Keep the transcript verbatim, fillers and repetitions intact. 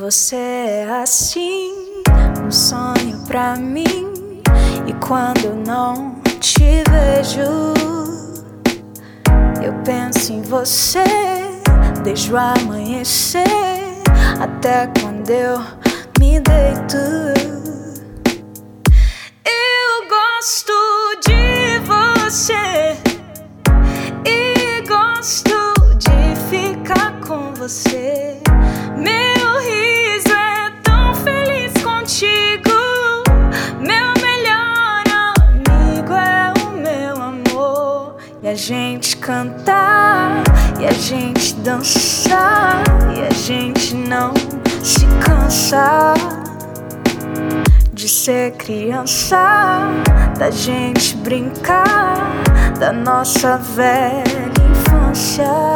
Você é assim, um sonho pra mim. E quando eu não te vejo, eu penso em você desde o amanhecer até quando eu me deito. Eu gosto de você e gosto de ficar com você. Meu riso é tão feliz contigo. Meu melhor amigo é o meu amor. E a gente cantar, e a gente dançar, e a gente não se cansa de ser criança, da gente brincar da nossa velha infância.